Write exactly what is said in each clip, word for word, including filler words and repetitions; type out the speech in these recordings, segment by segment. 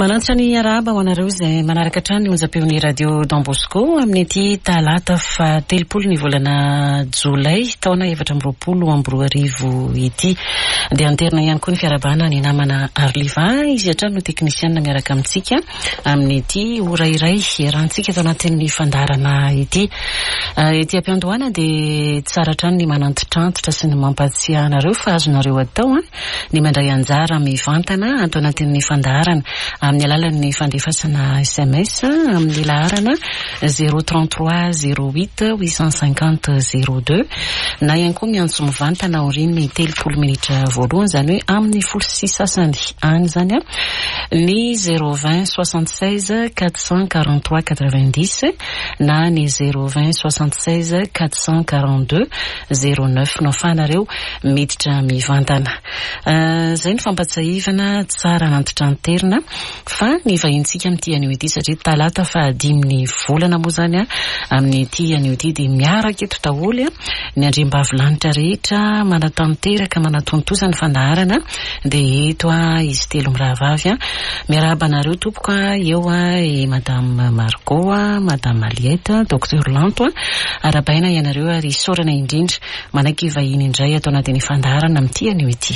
Manantsy ny araba ho anareo izay manaraka trany onjam-peon'ny radio Don Bosco amin'ny ity talata fa telopolo ny volana Jolay taona efatra amby roapolo amby roa arivo ity. Dia anterina ihany koa ny fiarabana ny namana Arliva izy hatrany no teknisianina miaraka amintsika amin'ny ity ora iray erantsika tao anatin'ny fandarana ity. Ity ampiandohana dia tsara trany ny manantitrantitra sy ny mampatsiahy anareo fa azonareo atao ny mandray anjara mivantana atao anatin'ny fandarana amin'ny alalan'ny fandefasana S M S amin'ny laharana zéro trente-trois zéro huit huit cent cinquante zéro deux na ihany koa miantso mivantana aorian'ny telopolo minitra voalohany izany hoe amin'ny folo sy sasany any izany ny zéro vingt soixante-seize quatre cent quarante-trois quatre-vingt-dix na ny zéro vingt soixante-seize quatre cent quarante-deux zéro neuf no ahafahanareo miditra mivantana. Izay ny fampatsahivana tsara anantitranterina fa ny vahintsika amin'ity anio ity satria talata fa dimy volana moa zany amin'ny ity anio ity dia miaraka eto daholo ny andriambavilanitra rehetra manatanteraka manatontosana ny fandaharana dia eto izy telo mirahavavy miarahaba anareo tompoko eo i madame Margot, madame Maliette, docteur Lanto arabaina ianareo ary sorana indrindra manaiky vahiny indray atao anatin'ny fandaharana amin'ity anio ity.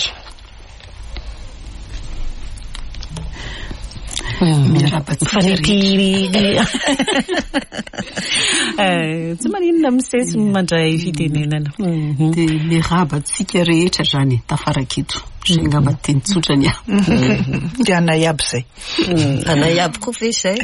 Fanipiri tsy maninona misesy mandray fitenenana dia mirabatsika rehetra zany tafarakito zay ngamba teny tsotra ny dia anayabo zay anayabo koa ve zay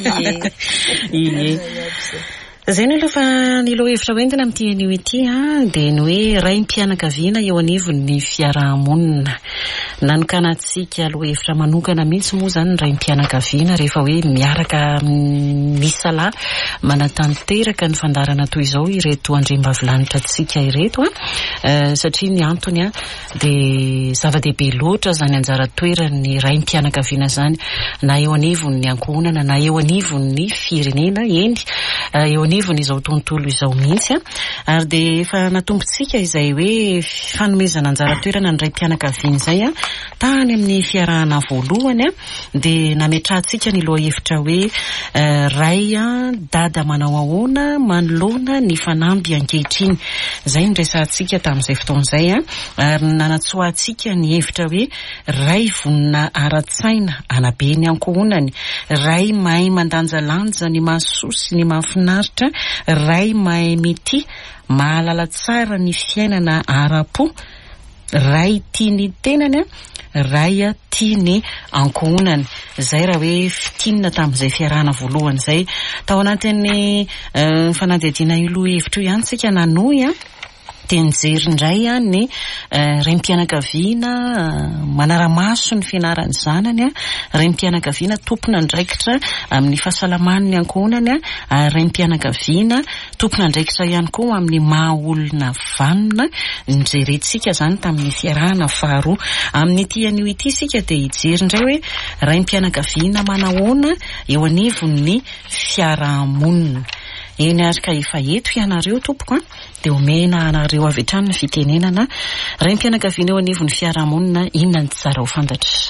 ie zay no aloha fa ny loha hevitra hoentina amin'ity anio ity dia ny hoe raim-pianakaviana eo anivon'ny fiarahamonina nanokanatsika loha hevitra manokana mihitsy moa zany ny raim-pianakaviana rehefa hoe miaraka misalahy manatanteraka ny fandarana toy izao ireto andriambavilanitra tsika ireto satria ny antony dia zava-dehibe loatra zany anjara toeran'ny raim-pianakaviana zany na eo anivon'ny ankohonana na eo anivon'ny firenena eny eo anivony izao tontolo izao mihitsy ary dia efa natombotsika izay hoe fanomezana anjara toerana ny raim-pianakaviana izay tany amin'ny fiarahana voalohany dia nametrahantsika ny loha hevitra hoe ray dada manao ahoana manoloana ny fanamby ankehitriny izay ny resantsika tamin'izay fotoan'izay ary nanatsoahantsika ny hevitra hoe ray vonina ara-tsaina anabe ny ankohonany ray mahay mandanjalanja ny mahasoa sy ny mahafinaritra ray mahay mity mahalala tsara ny fiainana ara-po ray tia ny tenany ray tia ny ankohonany zay raha hoe fitinina tamin'izay fiarahana voalohany zay tao anatin'ny fanadihadiana ilo hevitra io ihany tsika nanoy dia nijery indray ny raim-pianakaviana manara-maso ny fianarany zanany raim-pianakaviana tompona andraikitra amin'ny fahasalaman'ny ankohonany raim-pianakaviana tompona andraikitra ihany koa amin'ny maha-olona vanona nijerentsika zany tamin'ny fiarahana faharoa amin'ny ity anio ity sika dia hijery indray hoe raim-pianakaviana manahoana eo anivon'ny fiarahamonina eny arika efa eto ianareo tompoko dia omena anareo avy hatrany ny fitenenana raim-pianakaviana eo anivon'ny fiarahamonina inona ny tsara ho fantatra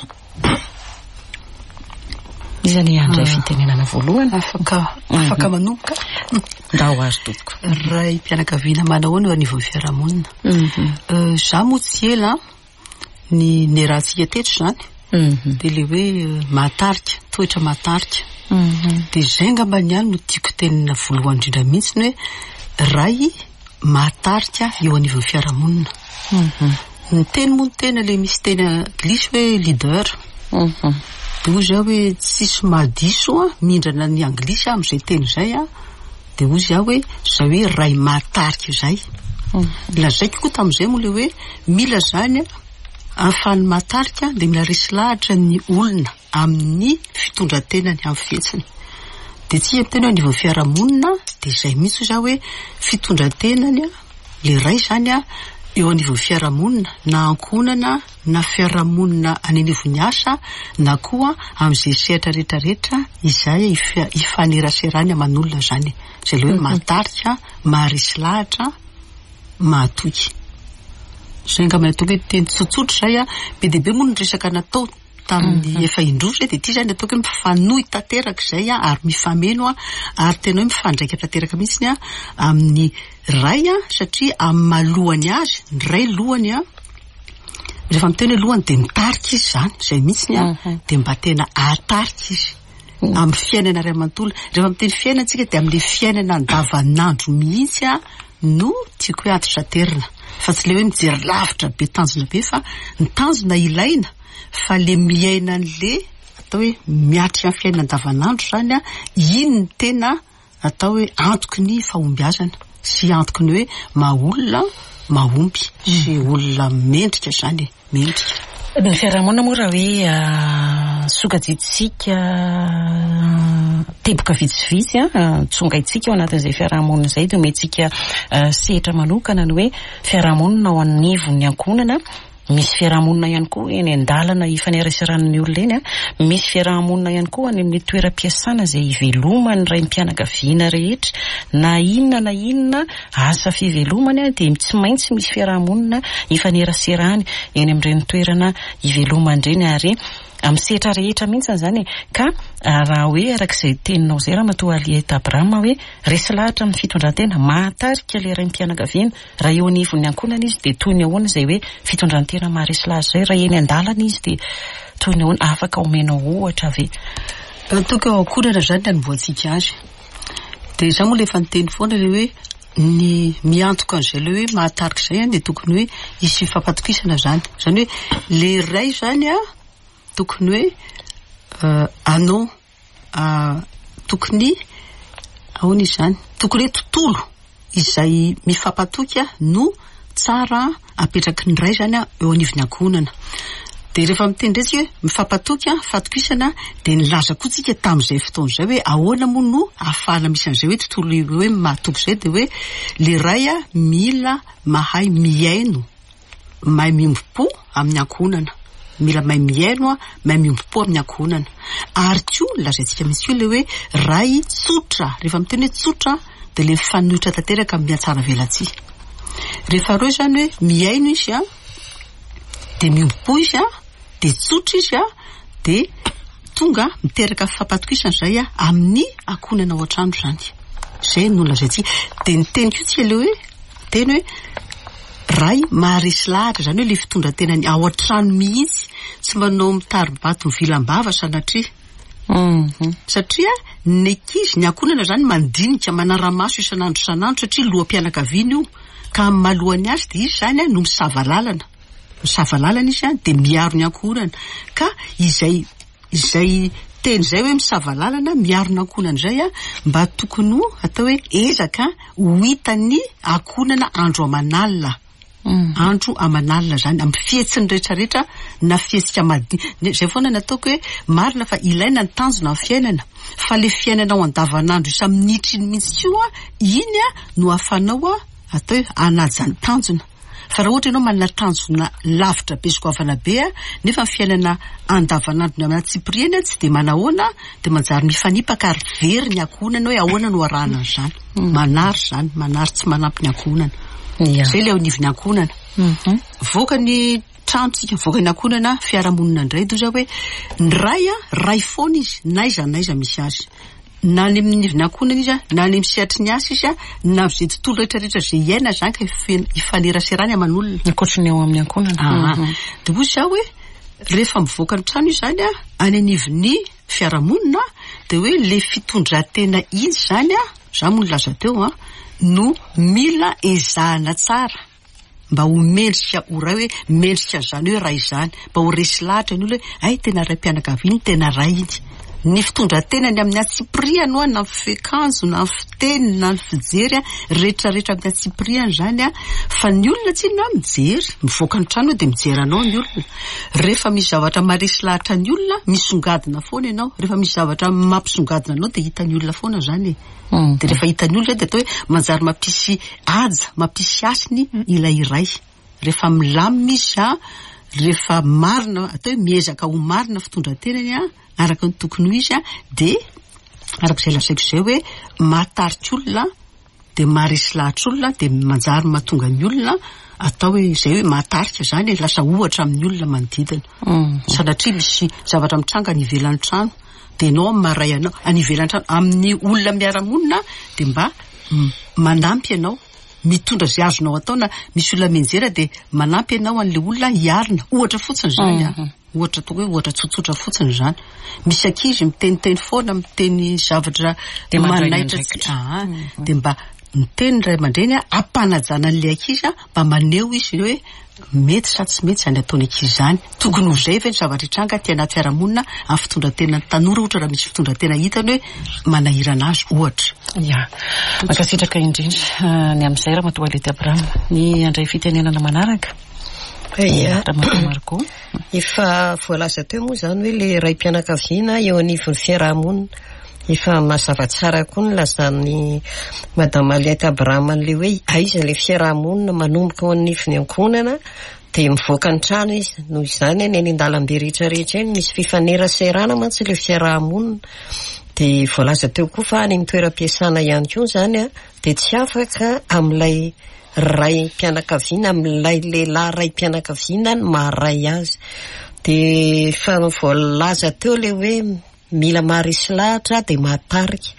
izany andray fitenenana voalohany afaka afaka manomboka ndao azy tompoko raim-pianakaviana manahoana eo anivon'ny fiarahamonina za moa tsy ela ny ny rahantsika teto zany dia le hoe mahatarika toetra mahatarika dia zay ngamba ny any no tiako tenina voalohany indrindra mihitsy ny hoe ray mahatarika eo anivon'ny fiarahamonina ny teny moa ny tena le misy tena anglisy hoe leader dia hoy zao hoe tsisy mahadiso mihindrana ny anglisy amin'izay teny zay dia hoy zao hoe zao hoe ray mahatarika zay lazaiko koa tamin'izay moa le hoe mila zany ahafahany mahatarika dia mila resy lahatra ny olona amin'ny fitondran-tenany amin'ny fihetsiny dia tsy tena anivon'ny fiarahamonina dia izay mihitsy zao hoe fitondran-tenany le ray zany eo anivon'ny fiarahamonina na ankohonana na fiarahamonina any anivon'ny asa na koa amin'izay sehatra rehetrarehetra izay ifaneraserany aman'olona zany izay le hoe mahatarika maharesy lahatra mahatoky zay ngamba tonga teny tsotsotra zay be dia be moa ny resaka natao tamin'ny efa indrozy de ty zany ataoko hoe mifanohy tanteraka izay a ary mifameno a ary tena hoe mifandraika tanteraka mihitsiny a amin'ny ray a satria amin'ny mahalohany azy ny ray lohany a rehefa miteny hoe lohany de mitarika izy zany izay mihitsiny a de mba tena atarika izy amin'ny fiainana ray amanontolo rehefa miteny fiainantsika de amin'le fiainana andavanandro mihitsy a no tiako hoe atotra terina fa tsy le hoe mijery lavitra be tanjona be fa ny tanjona ilaina fa le miaina an'le atao hoe miatrika amin'ny fiainana andavanandro zany a iny ny tena atao hoe antoky ny fahombiazana sy antoky ny hoe maha-olona mahomby sy olona mendrika zany mendrika. Ny fiarahamonina moa raha hoe sokajitsika teboka vitsivitsy a tsongaitsika ao anatin'izay fiarahamonina izay dia omentsika sehatra manokana ny hoe fiarahamonina ao anivon'ny ankonana. Misy fiarahamonina ihany koa eny an-dalana ifaneraseranin'ny olona eny a misy fiarahamonina ihany koa any amin'ny toeram-piasana izay ivelomany ray mpianakaviana rehetra na inona na inona asa fivelomany a dia tsy maintsy misy fiarahamonina ifaneraserany eny amin'ireny toerana ivelomany ireny ary amin'ny sehatra rehetra mihitsy zany ka raha hoe arak'izay teninao izay raha matoa Alieta Abrahama hoe resy lahatra amin'ny fitondran-tena mahatarika le ray mpianakaviana raha eo anivon'ny ankonana izy dia toy ny ahoana izay hoe fitondran-tena maharesy lahatra izay raha eny an-dalana izy dia toy ny ahoana afaka omenao ohatra ve toka ao ankonana zany ny anomboantsika azy dia za moa lefa niteny foana le hoe ny miantoka an'izay le hoe mahatarika izay a dia tokony hoe hisy fifampatokisana zany zany hoe le ray zany a tokony hoe uh, anao uh, tokony ahoana izy zany tokony hoe tontolo izay mifampatoky no tsara apetraky ny ray zany a eo anivon'ny ankonana de rehefa mitendresika hoe mifampatoky fatokisana de nilaza koa tsika tamin'izay fotoana izay hoe ahoana moa no ahafahana misy an'izay hoe tontolo hoe mahatoky izay de hoe le ray a mila mahay miaino mahay miombo-po amin'ny ankonana mila mahay miaino a mahay miombo-po amin'ny ankonana ary koa lazaintsika misy koa le hoe ray tsotra rehefa miteny hoe tsotra de le fanohitra tanteraka amin'ny atsara velatsia rehefa reo zany hoe miaino izy a de miombo-po izy a de tsotra izy a de tonga miteraka fifampatokisana izay a amin'ny ankonana ao an-trano zany zay no lazaintsika de ny teny koa tsika le hoe teny hoe ray maharesy lahatra zany hoe le fitondran-tenany ao an-trano mihitsy tsy manao mitaribato mivilam-bava sanatria mhm satria ny ankizy ny ankonana zany mandinika manara-maso isan'andro isan'andro satria loham-pianakaviana io ka amin'ny mahalohany azy de izy zany a no misava lalana misava lalana izy a de miaro ny ankonana ka izay izay teny zay hoe misava lalana miaro ny ankonana zay a mba tokony ho atao hoe ezaka ho hitan'ny ankonana andro aman'alina andro aman'alina zany amin'ny fihetsiny rehetrarehetra na fihetsika madi zay foana nataoko hoe marina fa ilaina ny tanjona amin'ny fiainana fa le fiainana ao andavanandro isa minitra iny mihitsy io a iny a no afanao a atao hoe anaja ny tanjona fa raha ohatra ianao manana tanjona lavitra be sy goavana be a nefa ny fiainana andavanandro ny amin'ny tsiprieny tsy de manahoana de manjary mifanipaka ary very ny ankonana hoe ahoana no arahana zany manary zany manary tsy manampy ny ankonana zay le ao anivon'ny ankonana voaka ny tranotsika voaka ny ankonana fiarahamonina indray doza hoe ny ray a ray foana izy naiza naiza misy azy na ny amin'ny ankonana izy a na ny misehatra ny asa izy a na izay tontolo rehetrarehetra zay iaina zany ka ifaneraserany aman'olona ankoatrany ao amin'ny ankonana de hoy za hoe rehefa mivoaka ny trano izy zany a any anivon'ny fiarahamonina de hoe le fitondran-tena iny zany a za moa nolaza teo a no mila ezahana tsara mba ho mendrika ho ray hoe mendrika zany hoe ray zany mba ho resy lahatra ny olo hoe ay tena ray mpianakaviana tena ray iny ny fitondran-tenany amin'ny atsipriano a na fifekanjo na fiteny na ny fijery a rehetrarehetra amin'ny atsipriany zany a fa ny olona tsy no mijery mivoaka ny trano de mijery anao ny olona rehefa misy zavatra maharesy lahatra ny olona misongadina foana ianao rehefa misy zavatra mampisongadina anao de hitan'ny olona foana zany de rehefa hitan'ny olona de atao hoe manjary mampisy aja mampisy asiny ilay iray rehefa milamina izy a rehefa marina atao hoe miezaka ho marina fitondran-tenany a araka ny tokony ho izy a de arak'izay lasaiko izay hoe mahatarika olona de maharesy lahatra olona de manjary mahatonga ny olona atao hoe izay hoe mahatarika zany lasa ohatra amin'ny olona manodidina. Sanatria misy zavatra mitranga any ivelan'ny trano dia ianao maray anao any ivelan'ny trano amin'ny olona miara-monina dia mba manampy ianao mitondra izay azonao atao na misy olona mianjera dia manampy ianao an'ilay olona hiarina ohatra fotsiny zany a ohatra toa hoe ohatra tsotsotra fotsiny zany. Misy ankizy miteniteny foana miteny zavatra manaitra dia mba miteny ray aman-dreny ampanajana an'ilay ankizy mba maneho izy hoe mety sa tsy mety zany ataony ankizy zany. Tokony ho zay ve ny zavatra hitranga ty anaty fiarahamonina amin'ny fitondratena tanora ohatra raha misy fitondratena hitany hoe manahirana azy ohatra. Ya, makasitraka indrindra ny amin'izay raha Matoalety Abraham ny andray fitenenana manaraka. Ia, Marco. Efa voalaza teo moa zany hoe le raim-pianakaviana eo anivon'ny fiarahamonina. Efa mazava tsara koa ny lazan'ny Madame Aliette Abraham an'le hoe aiza le fiarahamonina manomboka ao anivon'ny ankonana dia mivoaka ny trano izy. Noho izany any any an-dalambe rehetrarehetra eny misy fifaneraserana mantsy le fiarahamonina. Dia voalaza teo koa fa any amin'ny toeram-piasana ihany koa zany a dia tsy afaka amin'ilay raim-pianakaviana amin'ilay lehilahy raim-pianakaviana ny maharay azy. Dia fa voalaza teo le hoe mila maharesy lahatra dia mahatarika.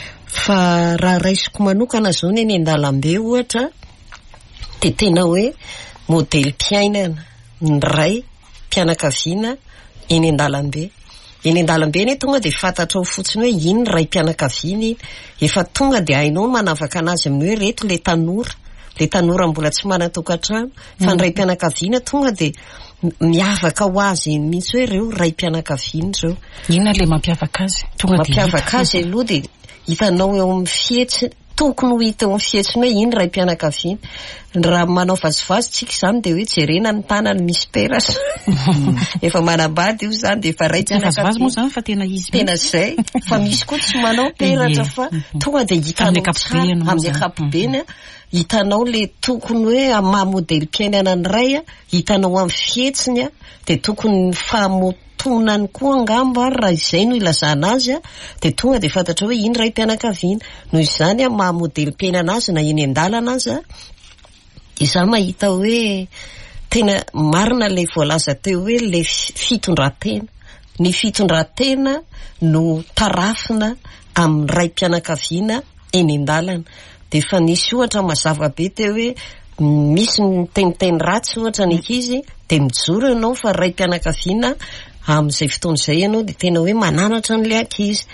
Fa raha raisiko manokana zao ny eny an-dalambe ohatra dia tena hoe modely mpiainana ny ray mpianakaviana eny an-dalambe. Eny an-dalambe eny tonga dia fantatra ao fotsiny hoe iny ray mpianakaviana iny. Efa tonga dia hainao manavaka anazy amin'ny hoe reto le tanora. Le tanora mbola tsy manan-tokantrano fa ny ray mpianakaviana tonga dia miavaka ho azy mihitsy hoe reo ray mpianakaviana reo. Inona le mampiavaka azy? Mampiavaka azy aloha dia hitanao eo amin'ny fihetsiny, tokony ho hita eo amin'ny fihetsiny hoe iny ray mpianakaviana. Raha manao vazivazy tsika izany dia hoe jerena ny tanany misy peratra. Efa manambady io zany dia efa ray mpianakaviana moa zany fa tena izy tena zay. Fa misy koa tsy manao peratra fa tonga dia hitanao tsara amin'ny ankapobeny hitanao le tokony hoe maha-modely mpiainana ny ray a hitanao amin'ny fihetsiny a dia tokony famotonany koa angamba raha izay no ilazana azy a dia tonga dia fantatra hoe iny ray mpianakaviana. Noho izany a maha-modely mpiainana azy na eny an-dalana azy a izany mahita hoe tena marina le voalaza teo hoe le fitondratena. Ny fitondratena no tarafina amin'ny ray mpianakaviana eny an-dalana. Dia efa nisy ohatra mazava be teo hoe misy miteniteny ratsy ohatra ny ankizy dia mijoro ianao fa ray mpianakaviana amin'izay fotoana izay ianao dia tena hoe mananatra an'ilay ankizy.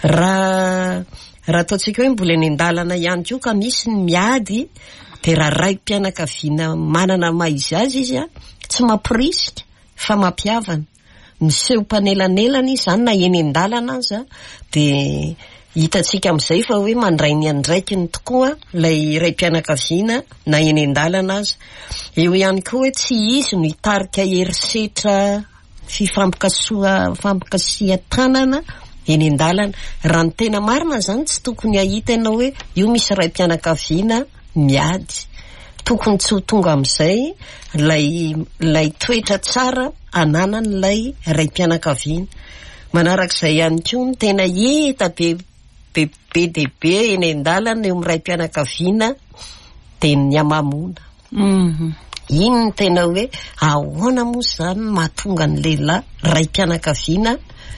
Raha raha ataontsika hoe mbola eny an-dalana ihany koa ka misy ny miady dia raha ray mpianakaviana manana maizy azy izy a tsy mampirisika fa mampiavana. Miseho mpanelanelana izy zany na eny an-dalana azy a dia hitantsika amin'izay fa hoe mandray ny andraikiny tokoa lay ray mpianakaviana na eny an-dalana azy. Eo ihany koa hoe tsy izy no hitarika herisetra fifampikasoa fampikasiha tanana eny an-dalana. Raha ny tena marina zany tsy tokony hahita ianao hoe io misy ray mpianakaviana miady. Tokony tsy ho tonga amin'izay lay lay toetra tsara ananan'ilay ray mpianakaviana. Manarak'izay ihany koa ny tena hita be be be dia be eny an-dalana eo amin'ny ray mpianakaviana dia ny amamoana. Iny ny tena hoe ahoana moa zany mahatonga ny lehilahy ray mpianakaviana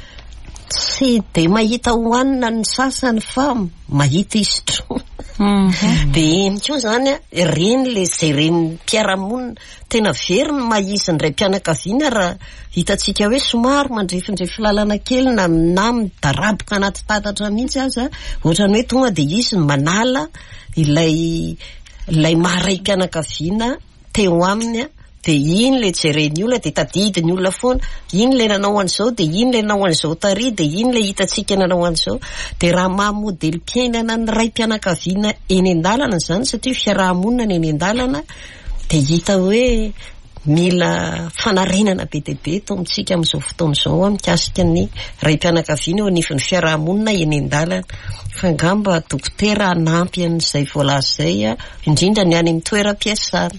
tsy dia mahita hohanina ny sasany fa mahita izy tro. Dia eny koa zany a reny le zay reny mpiaramonina tena very ny mahizy ny ray mpianakaviana raha hitantsika hoe somary mandrefindrefy lalana kely na na midaraboka anaty tatatra mihitsy aza ohatrany hoe tonga dia izy ny manala ilay ilay maharay mpianakaviana teo aminy a dia iny le jereny olona dia tadidiny olona foana iny le nanao an'izao dia iny le nanao an'izao tary dia iny le hitantsika nanao an'izao. Dia raha mahamodely mpiainana ny ray mpianakaviana eny an-dalana zany satria fiarahamonina eny an-dalana dia hita hoe mila fanarenana be dia be eto amintsika amin'izao fotoana izao mikasika ny ray mpianakaviana eo anivon'ny fiarahamonina eny an-dalana. Fa angamba dokotera hanampy an'izay voalaza izay indrindra ny any amin'ny toeram-piasana.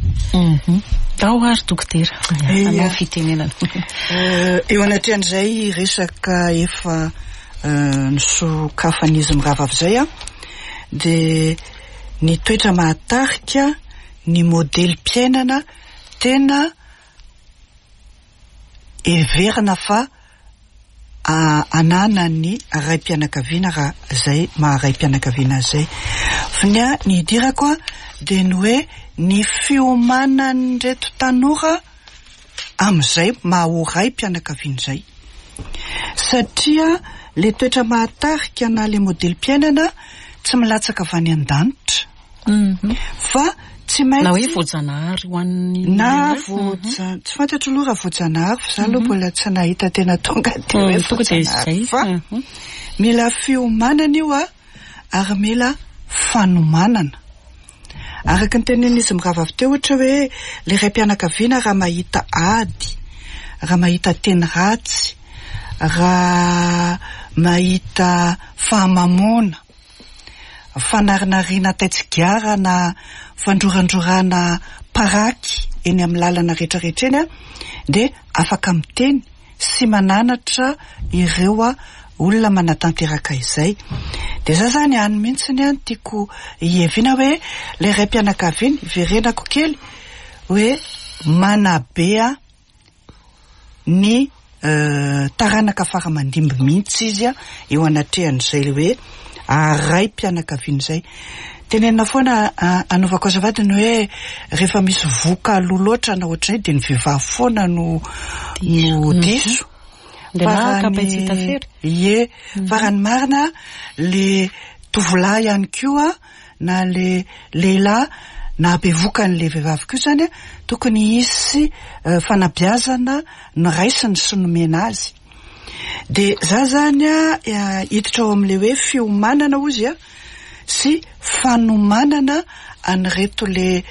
Ao ary dokotera anao fitenenana. Eo anatrehan'izay resaka efa nisokafan'izy mirava avy izay a dia ny toetra mahatarika ny modely-piainana tena everina fa anana ny raim-pianakaviana raha zay maha-raim-pianakaviana zay. Fanya ny idirako a de ny hoe ny fiomanany reto tanora am'izay maha raim-pianakaviana zay. Satria le toetra mahatarika na le modely-piainana tsy milatsaka avy any an-danitra. Mhm. Fa tsy maintsy na hoe voajanahary ho an'ny na voja tsy fantatro aloha raha voajanahary fa za aloha mbola tsy nahita tena tonga de hoe voajanahary fa mila fiomanana io a ary mila fanomanana. Araka ny tenen'izy miravavy teo ohatra hoe le raim-pianakaviana raha mahita ady, raha mahita teny ratsy, raha mahita fahamamona, fanarinariana taitsigara na fandrorandrorana paraky eny amin'ny lalana rehetrarehetra eny a de afaka miteny sy mananatra ireo a olona manatanteraka izay. De za zany any mihitsiny a tiako ievina hoe le raim-pianakaviana iverenako kely hoe manabea ny uh, taranaka faramandimby mihitsy izy a eo anatrehan'izay le hoe raim-pianakaviana zay. Tenenina foana anaovako azavady ny hoe rehefa misy voka loloatra na ohatray de ny vehivavy foana no no diso. De na kapetsita fery. Ie, farany marina le tovolahy ihany koa na le lehilahy na bevoka an'le vehivavy koa zany tokony hisy uh, fanabeazana no raisiny sy nomena azy. De za zany a hiditra ao amin'le hoe fiomanana ozy a sy fanomanana an'ireto le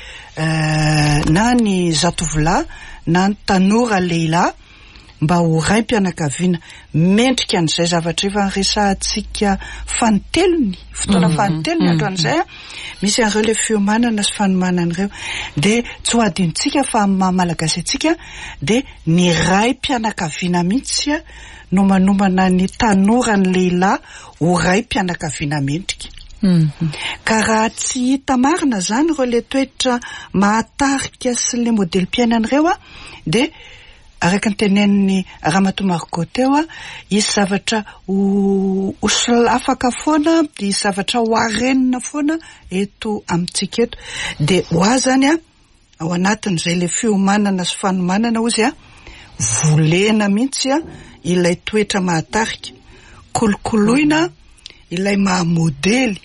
uh, na ny zatovolahy na ny tanora lehilahy mba ho raim-pianakaviana mendrika an'izay zavatra efa resahantsika fanotelony fotoana fanotelony androan'izay a misy an'ireo le fiomanana sy fanomanana ireo de tsy ho adintsika fa amin'ny malagasy atsika de ny raim-pianakaviana mihitsy a no manomana ny tanora ny lehilahy ho raim-pianakaviana mendrika. Mhm. Ka raha tsy hita marina zany ireo le toetra mahatarika sy le modely-piainana ireo a de araka ny teneniny Ramatoa Margot teo a isy zavatra ho solafaka foana de isy zavatra ho arenina foana eto amintsika eto de ho azy zany a ao anatin'izay le fiomanana sy fanomanana ozy a volena mihitsy a ilay toetra mahatarika, kolokoloina ilay mahamodely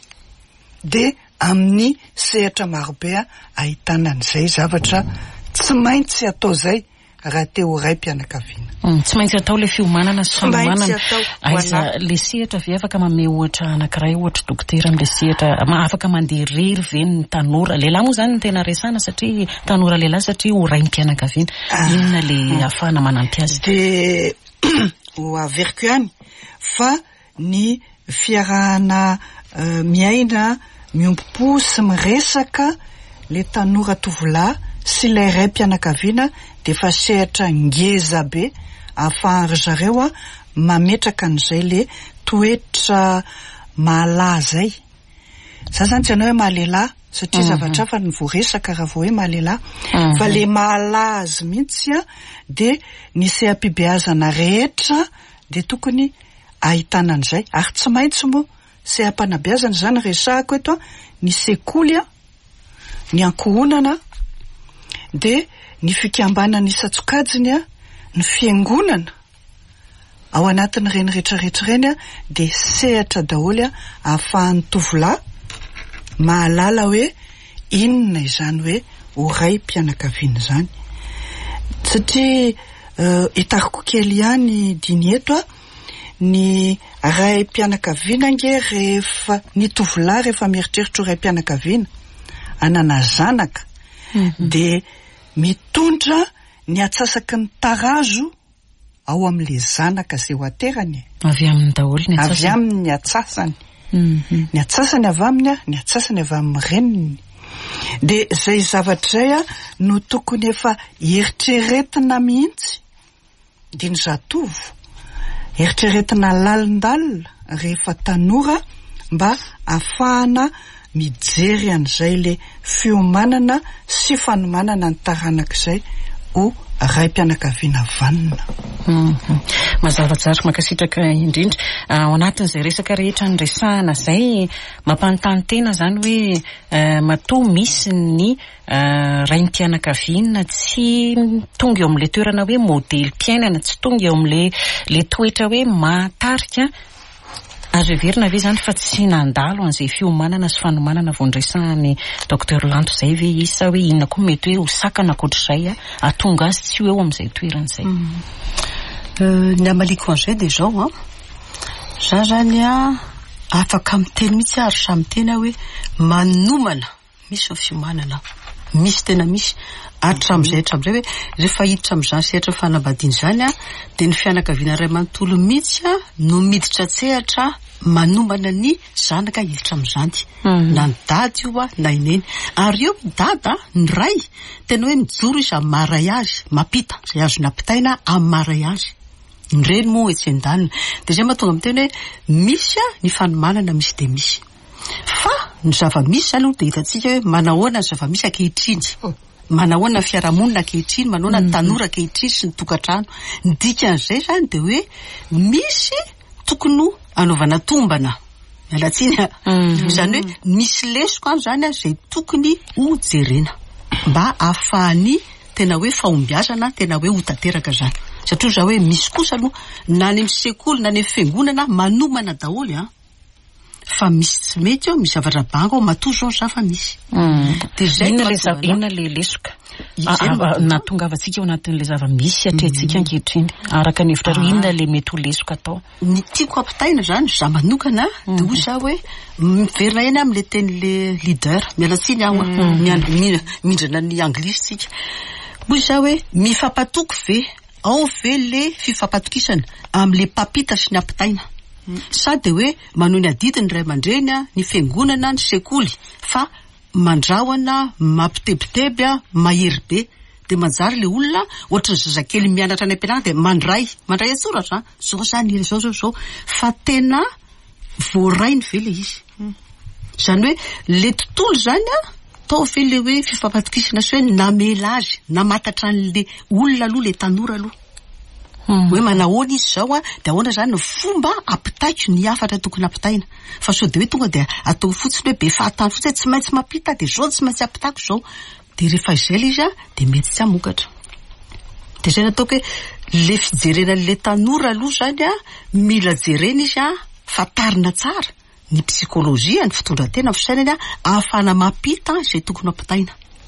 de amin'ny sehatra marobe a ahitana an'izay zavatra tsy maintsy atao zay raha teo raim-pianakaviana. Mm, tsy maintsy atao le fiomanana sy fanomanana. Aiza le sehatra ve afaka mame ohatra anankiray ohatra dokotera am'le sehatra ma afaka mandeha rery ve ny tanora lehilahy moa zany ny tena resana satria tanora lehilahy satria ho raim-pianakaviana. Inona le afahana manampy azy? De ho averiko ihany fa ny fiarahana uh, miaina miompo sy miresaka le tanora tovolahy sy le raim-pianakaviana de fa sehatra ngeza be ahafahanry zareo a mametraka an'izay le toetra mahalazay. Za zany tsy anao hoe mahalehilahy satria zavatra fa ny voaresaka raha vao hoe mahalehilahy fa le mahalazy mihitsy a de ny seha-pibeazana rehetra de tokony ahitana an'izay ary tsy maintsy moa seha-panabeazana zany resahako eto a ny sekoly a ny ankohonana de ny fikambanana isan-tsokajiny a ny fiangonana ao anatin'ny reny rehetrarehetra reny a de sehatra daholy a ahafahan'ny tovolahy mahalala hoe inona izany hoe ho raim-pianakaviana zany. Satria uh, hitariko kely ihany diny eto a ny raim-pianakaviana nge rehefa ny tovolahy rehefa mieritreritra ho raim-pianakaviana anana zanaka mm-hmm. de mitondra ny atsasaky ny tarazo ao amin'le zanaka zay ho aterany avy amin'ny daholo ny avy amin'ny atsasany mm-hmm. ny atsasany avy aminy ny atsasany avy amin'ny reniny de zay zavatra zay a no tokony efa eritreretina mihitsy de ny zatovo eritreretina lalindalina rehefa tanora mba afahana mijery an'izay le fiomanana sy fanomanana ny taranak'izay ho raim-pianakaviana vanina. Mazava tsara makasitraka indrindra ao anatin'izay resaka rehetra ny resahana zay mampanontany tena zany hoe matoa misy ny raim-pianakaviana tsy tonga eo amin'le toerana hoe modely-piainana, tsy tonga eo amin'le le toetra hoe mahatarika. Azo heverina ve zany fa tsy nandalo an'izay fiomanana sy fanomanana vao niresahany Docteur Lanto zay ve izy sa hoe inona koa mety hoe ho sakana akoatr'izay atonga azy tsy eo amin'izay toeran'izay? Ny amaliko an'izay dia zao za zany a afaka miteny mihitsy ary samy tena hoe manomana misy ny fiomanana, misy tena misy atram'izay atram'izay hoe rehefa hiditra amin'izany sehatra fanambadiana zany a dia ny fianakaviana ray manontolo mihitsy a no miditra tsehatra manomana ny zanaka hiditra amin'izany, na ny dady io a na ineny. Ary eo dada ny ray tena hoe mijoro izy amin'ny maharay azy, mampita izay azo nampitaina amin'ny maharay azy. Ny reny moa etsy an-dalina dia izay mahatonga amin'ny tena hoe misy a ny fanomanana misy dia misy, fa ny zava-misy aloha dia hitantsika hoe manahoana ny zava-misy ankehitriny, manahoana ny fiarahamonina ankehitriny, manahoana ny tanora ankehitriny sy ny tokantrano. Ny dikan'izay zany dia hoe misy tokony anaovana tombana, mialatsiny izany hoe misy lesoko any zany a izay tokony ho jerena mba ahafahany tena hoe fahombiazana, tena hoe ho tanteraka zany. Satria za hoe misy kosa aloha na any amin'ny sekoly na any amin'ny fiangonana manomana daholo a, fa misy tsy mety ao, misy zavatra banga ao matoa zao zava-misy. Dia zay inona le lesoka nahatonga avantsika ao anatin'le zava-misy atrehantsika ankehitriny araka ny hevitra inona le mety ho lesoka atao? Ny tiako ampitaina zany za manokana dia ho za hoe miverina eny amin'le teny le leader, mialatsiny aho mindrana ny anglisitsika, ho za hoe mifampatoky ve ao ve le fifampatokisana amin'le mpampita sy ny ampitaina, sa dia hoe manohy ny adidiny ray aman-dreny a, ny fiangonana, ny sekoly, fa mandrahona, mampitebiteby a, mahery be. Dia manjary le olona ohatry ny zazakely mianatra any am-pianarana dia mandray mandray antsoratra zao zany zao zao zao, fa tena voarainy ve le izy. Izany hoe le tontolo zany a tao ve le hoe fifampatokisana sy hoe namela azy, namantatra an'le olona aloha, le tanora aloha, hoe manahoana izy zao a dia ahoana zany ny fomba ampitaiko ny hafatra tokony ampitaina, fa sao dia hoe tonga dia atao fotsiny hoe be fahatany fotsiny tsy maintsy mampita dia zao tsy maintsy ampitako zao. Dia rehefa izay le izy a dia mety tsy hamokatra. Dia zay nataoko hoe le fijerena le tanora aloha zany a mila jerena izy a fatarina tsara ny psikolojia, ny fitondran-tena, ny fisainany a ahafahana mampita izay tokony ampitaina.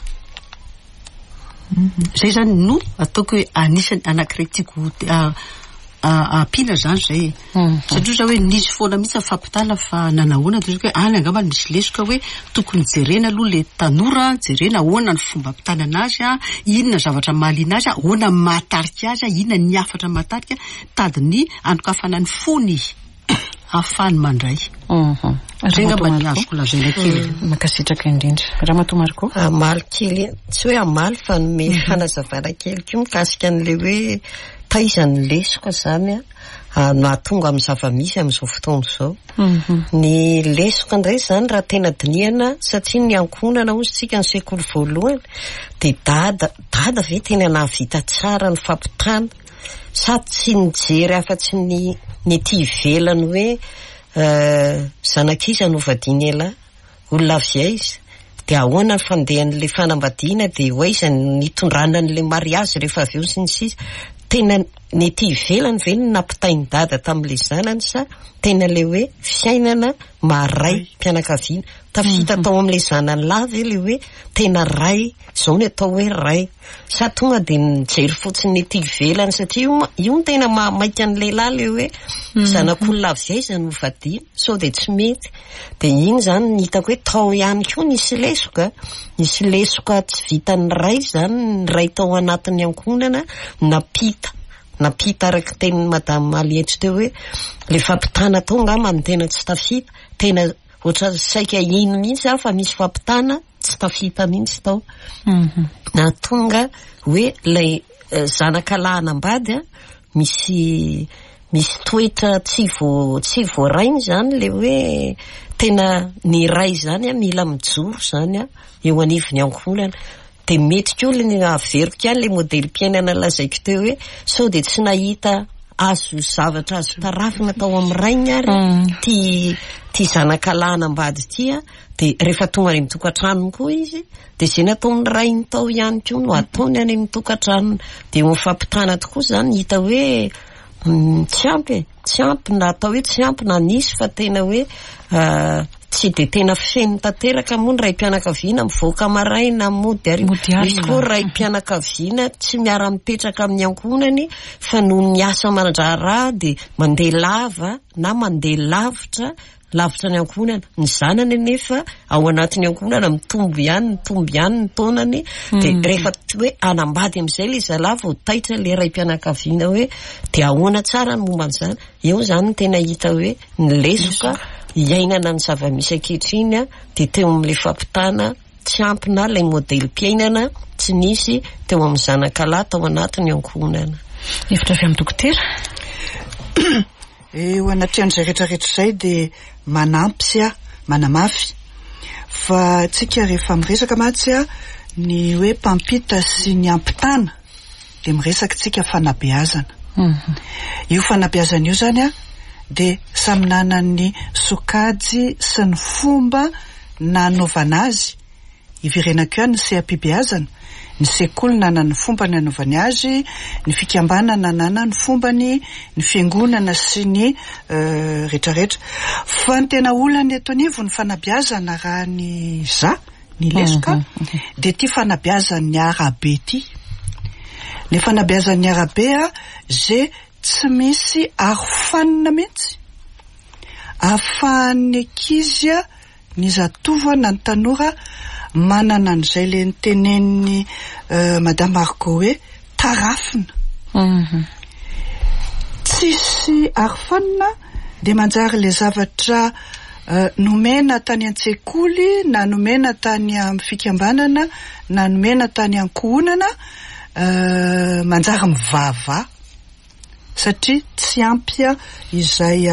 Zay zany no ataoko hoe anisany anankiray tiako ampiana zany zay. Satria za hoe nisy foana mihitsy fampitana fa nanahoana dia hoe any angamba misy lesoka hoe tokony jerena aloha le tanora, jerena ahoana ny fomba ampitana anazy a, inona zavatra mahaliana azy a, ahoana mahatarika azy a, inona ny hafatra mahatarika, tady ny andokafana ny fony ahafahany mandray. Regna mba ny azoko lazaina kely. Makasitraka indrindra. Ramatoa Marco? Amaly kely, tsy hoe amaly fa nome fanazavana kely keo mikasika an'le hoe taizan'ny lesoka zany a nahatonga amin'ny zava-misy amin'izao fotoana izao. Ny lesoka indray zany raha tena dinihana, satria ny ankonana ozy tsika ny sekoly voalohany dia dada dada ve tena nahavita tsara ny fampitana, sady tsy nijery afa-tsy ny ny ty ivelany hoe zanak'iza novadiany ela olona avia izy, dia ahoana ny fandehan'le fanambadiana, dia hoe iza nitondrana n'le mariazy rehefa avy eo sy ny sisa. Tena ny ty ivelany ve ny nampitainy dada tamin'le zanany, sa tena le hoe fiainana maharay mpianakaviana tafita tao amin'le zanany lahy ve le hoe tena ray zao ny atao hoe ray, sa tonga dia mijery fotsiny ny ty ivelany, satria io ny tena mahamaika an'ny lehilahy le hoe zanak'olona avy iza no vadiana, sao dia tsy mety. Dia iny zany ny hitako hoe tao ihany koa nisy lesoka, nisy lesoka tsy vitan'ny ray zany, ny ray tao anatin'ny ankonana napita napita araka teny madame Alietry teo hoe le fampitana tao ngamba ny tena tsy tafita, tena ohatry saika ino mihitsy fa misy fampitana tsy tafita mihitsy tao. Na tonga hoe lay zanaka lahy anambady a misy misy toetra tsy vo tsy voarainy zany le hoe tena ny ray zany a mila mijoro zany a eo anivony ankohonana de mety koa le averiko ihany le modelim-piainana lazaiko teo hoe sao de tsy nahita azo zavatra azo tarafina tao amin'ny rainy ary ty ty zanakalana ambady tya de rehefa tonga any mitokantranony koa izy de zay nataon'ny rainy tao ihany koa no ataony any mitokantranony de mifampitana tokoa zany hita hoe tsy ampy tsy ampy na atao hoe tsy ampy na nisy fa tena hoe tsy de tena feno tanteraka moa ny ray mpianakaviana mivoaka maraina mody ary misy koa ray mpianakaviana tsy miara-mipetraka amin'ny ankohonany fa no miasa mandraraha de mandeha lava na mandeha lavitra lavitra ny ankohonana ny zanany nefa ao anatin'ny ankohonana mitombo ihany mitombo ihany ny taonany de rehefa hoe anambady amin'izay le zalahy vao taitra le ray mpianakaviana hoe de ahoana tsara ny momba an'izany eo zany tena hita hoe ny lesoka iainana ny zava-misy ankehitriny a de teo amin'le fampitana tsy ampina lay modely-piainana tsy nisy teo amin'ny zanakalahy tao anatin'ny ankohonana. Hevitra avy amin'ny dokotera? Eo anatin'izay rehetrarehetra izay de manampy a manamafy fa tsika rehefa miresaka matsy a ny hoe mpampita sy ny ampitana de miresaka tsika fanabeazana. Io fanabeazana io zany a de samy nanany sokajy sy ny fomba nanaovana azy ivirenako ihany ny sehampibeazana ny sekoly nanany fomba nanaovany azy ny fikambanana nanany fombany ny fiangonana sy ny rehetrarehetra fa ny tena olany eto anivo ny fanabeazana raha ny za ny lesoka de ty fanabeazan'ny arabe ty le fanabeazan'ny arabe a ze tsy misy arofanina mihitsy ahafahan'ny ankizy a ny zatovo na ny tanora manana an'izay le nitenen'ny uh, Madame Margot hoe tarafina. Tsisy arofanina de manjary le zavatra uh, nomena tany an-tsekoly na nomena tany amin'ny fikambanana na nomena tany ankohonana uh, manjary mivava satria tsy ampy izay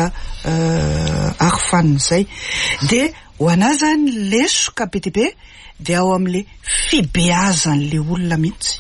uh, arofanina zay de ho ana zany lesoka be dia be de ao amin'le fibeazan'le olona mihitsy.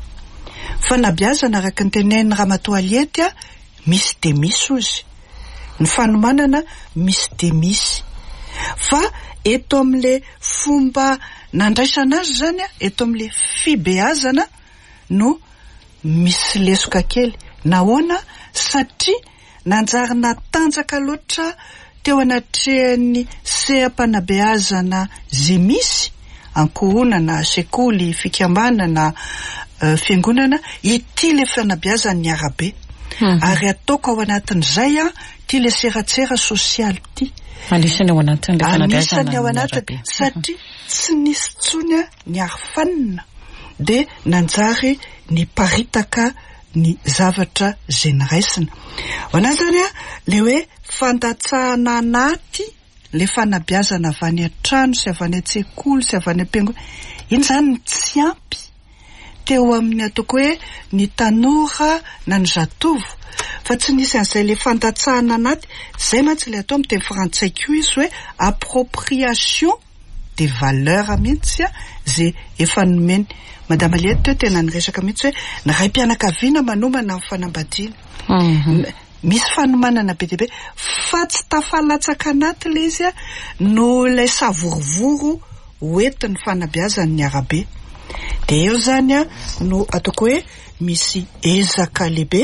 Fanabeazana araka ny tenen'ny Ramatoa Aliety a misy de misy ozy ny fanomanana misy de misy fa eto amin'le fomba nandraisana azy zany a eto amin'le fibeazana no misy lesoka kely nahoana satria nanjary natanjaka loatra teo anatrehan'ny seha-panabeazana ze misy ankohonana sekoly fikambanana uh, fiangonana ity le fanabeazan'ny arabe ary ataoko ao anatin'izay a ty le seratsera sosialy ty anisany ao anatin'le fanabeazana ao anatiny satria tsy nisy tsony ny arofanina de nanjary ny paritaka ny zavatra zay niraisina ho ana zany a le hoe fandatsahana anaty le fanabeazana avy any an-trano sy avy any an-tsekoly sy avy any am-piangonana iny zany tsy ampy teo amin'ny ataoko hoe ny tanora na ny zatovo fa tsy nisy an'izay le fandatsahana anaty zay mantsy le atao amin'ny teny frantsay koa izy hoe appropriation des valeurs mihitsy a zay efa nomeny Madame Aliety teo tena niresaka mihitsy hoe ny ray mpianakaviana manomana amin'ny fanambadiana misy fanomanana be dia be fa tsy tafalatsaka anaty le izy a no lay savorovoro hoentin'ny fanabeazan'ny arabe de eo zany a no ataoko hoe misy ezaka lehibe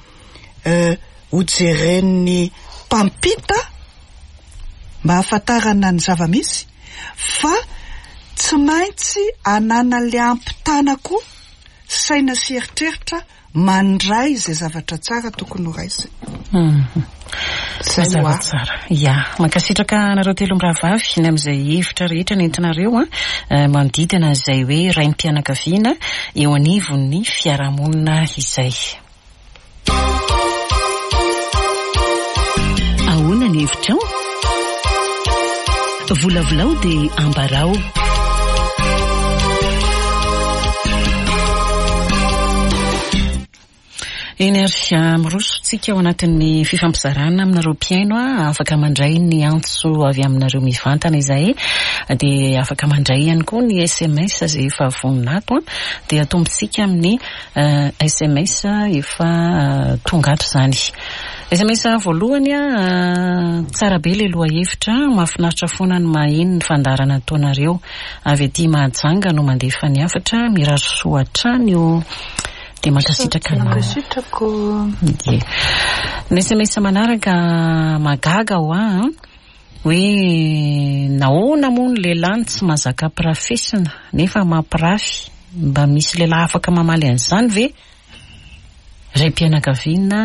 uh, hojeren'ny mpampita mba hahafantarana ny zava-misy fa tsy maintsy anana le ampitana koa saina sy eritreritra mandray zay zavatra tsara tokony ho raisy. Mazava tsara. Ya, mankasitraka nareo telo mirahavavy ny amin'izay hevitra rehetra nentinareo a manodidina izay hoe raim-pianakaviana eo anivon'ny fiarahamonina izay. Ahoana ny hevitrao? Volavolao dia ambarao. Energia mirosotsika ao anatin'ny fifampizarana aminareo mpiaino a afaka mandray ny antso avy aminareo mivantana izay dia afaka mandray ihany koa ny S M S izay efa voninato dia atombontsika amin'ny uh, S M S efa uh, tongato izany. S M S voalohany a tsara be le loha hevitra mahafinaritra foana ny maheno ny fandarana ataonareo avy aty Mahajanga no mandefa ny afatra mirary soa hatrany io dia mankasitraka mankasitrako ye ny S M S manaraka magaga ho a hoe nahoana moa ny lehilahy tsy mahazaka profesina nefa mampirafy mba misy lehilahy afaka mamaly an'izany ve raim-pianakaviana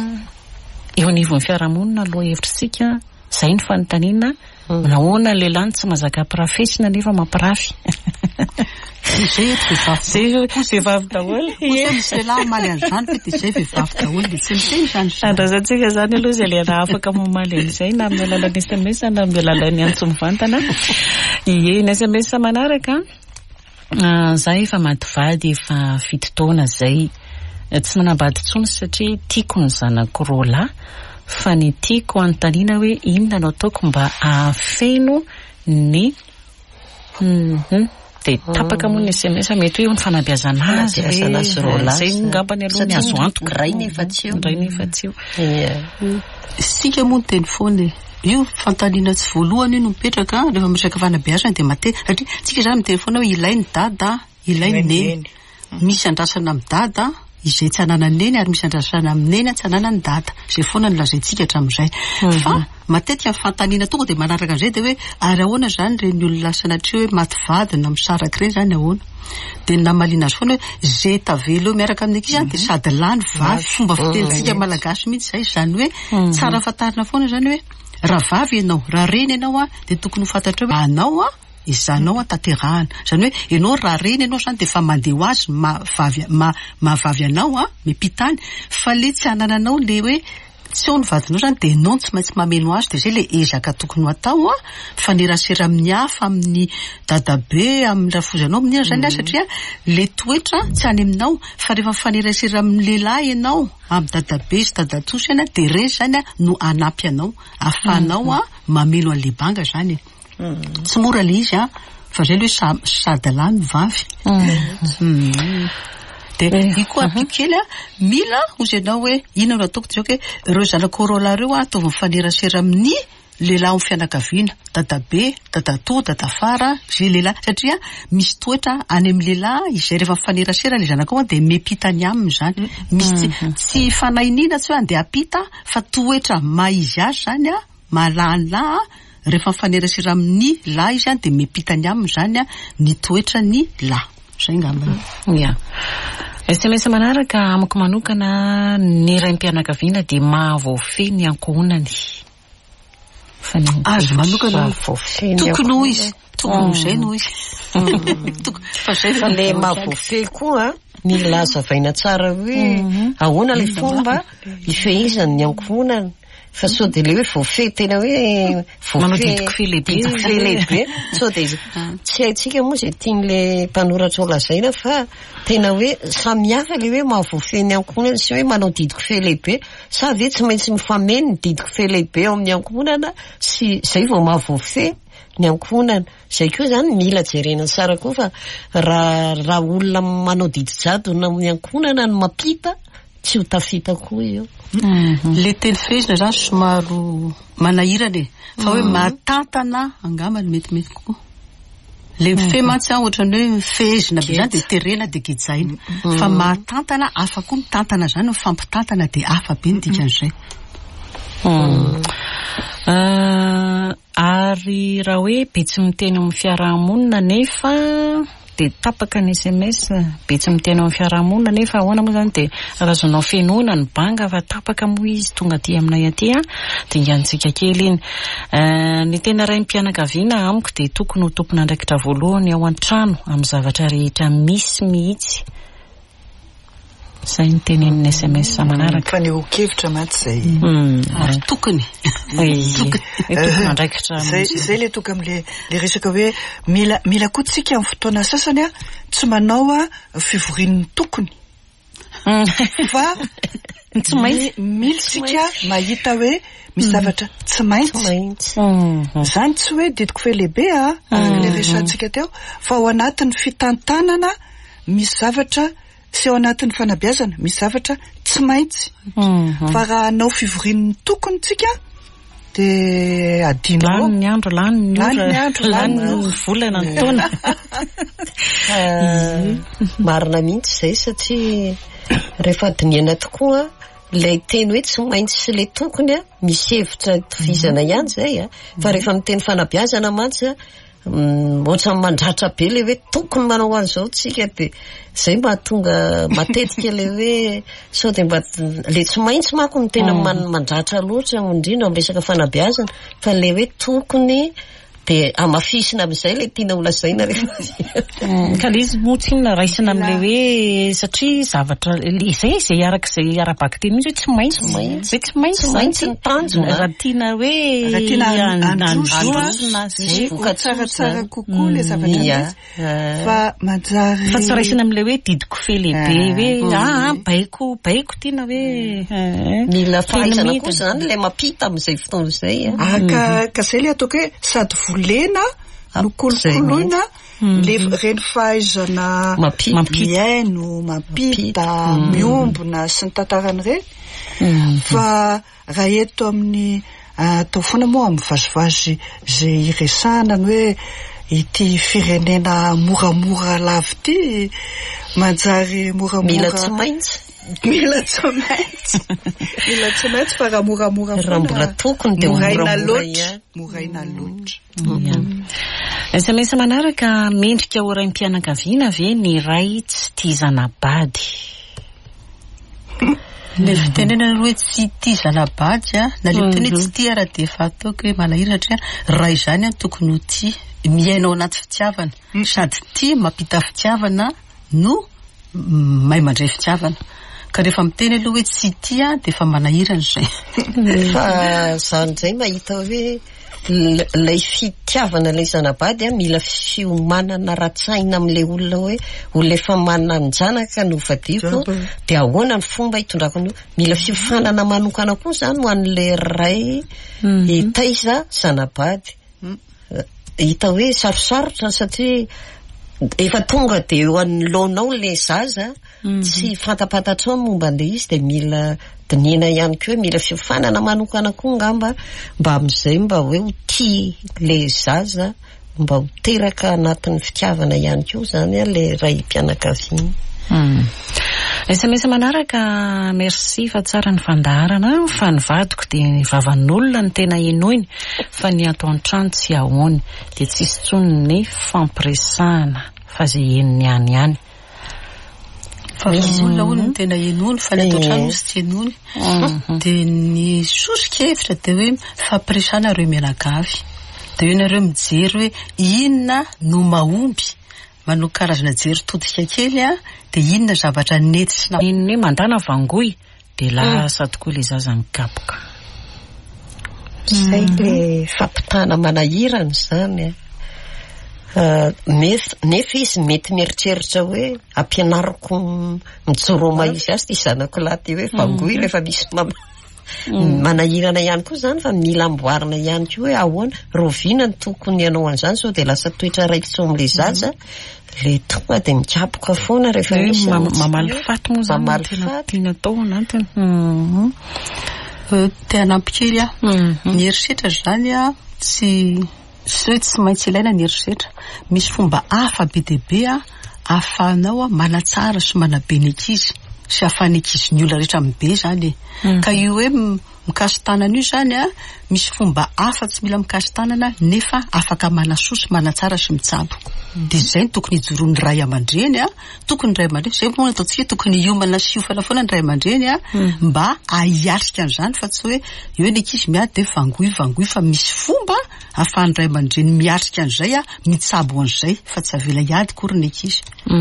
eo anivon'ny fiarahamonina aloha hevitritsika izay ny fanontaniana nahoana lehilahy tsy mahazaka profesina nefa mampirafy zay vehivavy vehivavy daholo misy lehilahy mamaly an'izany fa dia zay vehivavy daholo dia tsy miteny izany andrasantsika izany aloha izay lehilahy afaka mamaly an'izay na amin'ny alalan'ny S M S na amin'ny alalan'ny antso mivantana ie ny S M S manaraka zay efa mativady efa fito taona zay tsy manambady tsony satria tiako ny zanako roa lahy fa ny tiako anontaniana hoe inona no ataoko mba ahafeno ny mhm dia tapaka moa ny S M S mety hoe ny fanabeazana azy zay ngambany aloha ny azo antoka ray nefa tsy eo ray nefa tsy eo sika moa ny teny foana io fantaniana tsy voalohany no mipetraka rehefa miresaka fanabeazana dia mate satria tsika izany miteny foana hoe ilay ny dada ilay ny neny misy andrasana amin'ny dada izay tsy anana ny neny ary misy andrasana amin'ny neny tsy anana ny dada izay foana ny lazaintsika hatramin'izay fa matetika ny fantaniana tonga dia manaraka an'izay dia hoe ary ahoana izany reny olona sanatria hoe mativady na misaraka ireny izany ahoana dia namaliana azy foana hoe zay tavelo eo miaraka amin'ny ankizy izany dia sady lany vavy fomba fitentsika malagasy mihitsy izay izany hoe tsara fantarina foana izany hoe raha vavy ianao raha reny ianao a dia tokony ho fantatra hoe anao a izanao a tanterahana izany hoe ianao raha reny ianao izany dia fa mandeha ho azy mahavavy anao a mipitany fa le tsy anananao le hoe tsy eo ny vadinao izany dia ianao tsy maintsy mameno azy dia zay le ezaka tokony ho atao a fanerasera amin'ny hafa amin'ny dadabe amin'ny rafozanao amin'ina izany a satria le toetra tsy any aminao fa rehefa mifanerasera amin'ny lehilahy ianao amin'ny dadabe sy dadatosy iana dia reny izany a no anampy anao ahafahanao a mameno an'le banga izany tsy mora le izy a fa zay le hoe sady lahy mivavy dia io koa bibikely a mila ozy ianao hoe inona no ataoko dia hoe ireo zanakorola ireo a ataovy mifanerasera amin'ny lehilahy amin'ny fianakaviana dadabe dadatoa dadafara zay lehilahy satria misy toetra any amin'ny lehilahy izay rehefa mifanerasera le zanakao a dia mepitany aminy izany misy tsy fanahinina tsy hoe andeha apita fa toetra maizy azy izany a malany lahy rehefa mifanerasera amin'ny lahy izy any dia mepitany aminy izany a ny toetra ny lahy zay ngambany ya S M S manaraka amiko manokana ny raim-pianakaviana dia mahavoafy ny ankohonany azo manokana tokony ho izy tokony izay no izy fa zay fa le mahavoafy koa ny lazavaina tsara hoe ahoana le fomba ifehizany ny ankohonany fa sao dia le hoe voafehy tena hoe manodidiko fe lehibe fe lehibe sao dia tsy haintsika moa izay tian'le mpanoratra ho lazaina fa tena hoe samihafa le hoe mahavoafehy ny ankohonana sy hoe manao didiko fe lehibe sa ve tsy maintsy mifameno ny didiko fe lehibe ao amin'ny ankohonana sy izay vao mahavoafehy ny ankohonana izay koa izany mila jerena tsara koa fa raha raha olona manao didi-jado na amin'ny ankohonana no mampita tsy ho tafita koa io le teny fehizina izany somaro manahirana e fa hoe matantana angambany metimety koa le mifehy mantsy a ohatrany hoe mifehizina be izany dia terena dia gijaina fa matantana afa koa mitantana izany mifampitantana dia afa be ny dikan'izay ary raha hoe be tsy miteny amin'ny fiarahamonina nefa dia tapaka ny S M S be tsy miteny amin'ny fiarahamonina nefa ahoana moa izany dia razonao fenoana ny banga fa tapaka moa izy tonga aty aminay aty a dia ingantsika kely iny ny tena raim-pianakaviana amiko dia tokony ho tompona andraikitra voalohany ao an-trano amin'ny zavatra rehetra misy mihitsy zay ny tenenin'ny S M S manaraka fa ny okevitra maty zay ary tokony tokony andraikitra zay le toka am'le le resaka hoe mila mila koa tsika amin'ny fotoana sasany a tsy manao a fivorian'ny tokony fa tsy maintsy militsika mahita hoe misy zavatra tsy maintsy zany tsy hoe didiko fe lehibe a le resantsika teo fa ao anatin'ny fitantanana misy zavatra sy ao anatin'ny fanabeazana misy zavatra tsy maintsy fa raha anao fivorian'ny tokonytsika de adinao ny andro lany ny andro lany volana ny taona marina mihitsy zay satria rehefa adiniana tokoa lay teny hoe tsy maintsy sy le tokony a misy hevitra tovizana ihany zay a fa rehefa miteny fanabeazana mantsy a ohatrany mandratra be le hoe tokony manao an'izao tsika de zay mahatonga matetika le hoe sao de mba le tsy maintsy manko ny tena mandratra loatra indrindra amin'ny resaka fanabeazana fa le hoe tokony de amafisina amin'izay le tiana olazaina rehefa ka le izy motsina raisina amin'le hoe satria zavatra izay zay arak'izay ara-baky teny mihitsy hoe tsy maintsy hoe tsy maintsy maintsy ny tanjona raha tiana hoe raha tiana androsona zay vokatsaratsara kokoa le zavatra fa manjary fa tsy raisina amin'le hoe didiko fe lehibe hoe ah baiko baiko tiana hoe mila fahaizana koa zany le mampita amin'izay fotoana izay aka ka zay le ataoko hoe sady volena no kolokoloina le reny fahaizana miaino mampita miombona sy ny tantarany reny fa raha eto amin'ny atao foana moa amin'ny vazivazy zay iresana ny hoe ity firenena moramora lavy ty manjary moramora mila tsy maintsy mila tsy maintsy mila tsy maintsy fa raha moramora raha mbola tokony de moraina loatra moraina loatra S M S manaraka mendrika ho raim-pianakaviana ve ny ray tsy tia zanabady le fitenenana hoe tsy tia zanabady a na le fiteny tsy tia raha de efa ataoko hoe malahirana satria ray zany a tokony ho tia miainao anaty fitiavana sady tia mampita fitiavana no mahay mandray fitiavana ka rehefa miteny aloha hoe tsy tia de efa manahirana zay fa zany zay mahita hoe lay fitiavana lay zanabady a mila fiomanana ratsaina amin'le olona hoe olona efa manana ny janaka no vadiko de ahoana ny fomba hitondrako an'io mila fiofanana manokana koa zany ho an'le ray hitaiza zanabady hita hoe sarosarotra satria efa tonga de eo anoloanao le zaza tsy fantapantatrao momba an'le izy de mila dinina ihany koa mila fiofanana manokana koa ngamba mba amin'izay mba hoe ho tia le zaza mba ho teraka anatin'ny fitiavana ihany koa zany a le ray mpianakaviana S M S manaraka merci fa tsara ny fandaharana fa ny vadiko de ny vavan'olona ny tena enoiny fa ny ato an-trano tsy ahoany de tsisy tsony ny fampiresahana fa zay enony ihany ihany fa misy olona olona ny tena enony fa ny ato an-trano misy tsy enony de ny sosokevitra de hoe fampiresahana reo mianakavy de eo nareo mijery hoe inona no mahomby manao karazana jery todika kely a de inona zavatra netitsina inona hoe mandana vangoy de lasa tokoa le zaza mikapoka zay le fampitana manahirana zany a nefa izy mety mieritreritra hoe ampianariko mijoroma izy azy ty zanako lahy ty hoe vangoy rehefa misy manahirana ihany koa zany fa mila amboarina ihany koa hoe ahoana rovina ny tokony ianao an'izany sao de lasa toetra raiky tso am'le zaza le tonga de mikapoka foana rehefa misy mamaly faty moa zany mamaly faty tiana tao anatiny te hanampy kely a ny eritreritra zany a tsy sy hoe tsy maintsy ilaina ny eritreritra misy fomba hafa be de be a ahafahanao a manatsara sy manabe ny ankizy sy ahafahan'ny ankizy ny olona rehetra mibe zany ka io hoe mikasitanana io zany a misy fomba hafa tsy mila mikasitanana nefa afaka manasoa sy manatsara sy mitsabo de zay ny tokony hijoroan'ny ray aman-dreny a tokony ray aman-dreny zay moa ataontsika tokony hiomana sy hiofana foana ny ray aman-dreny a mba ahiatrika an'izany fa tsy hoe eo ny ankizy miady de vangoy vangoy fa misy fomba ahafahan'ny ray aman-dreny miatrika an'izay a mitsabo an'izay fa tsy avela hiady kory ny ankizy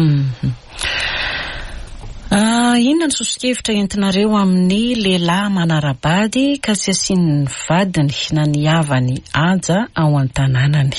Ah, inona ny sosokevitra entinareo amin'ny lehilahy manarabady ka tsy asiany vadiny na ny havany aja ao an-tanànany.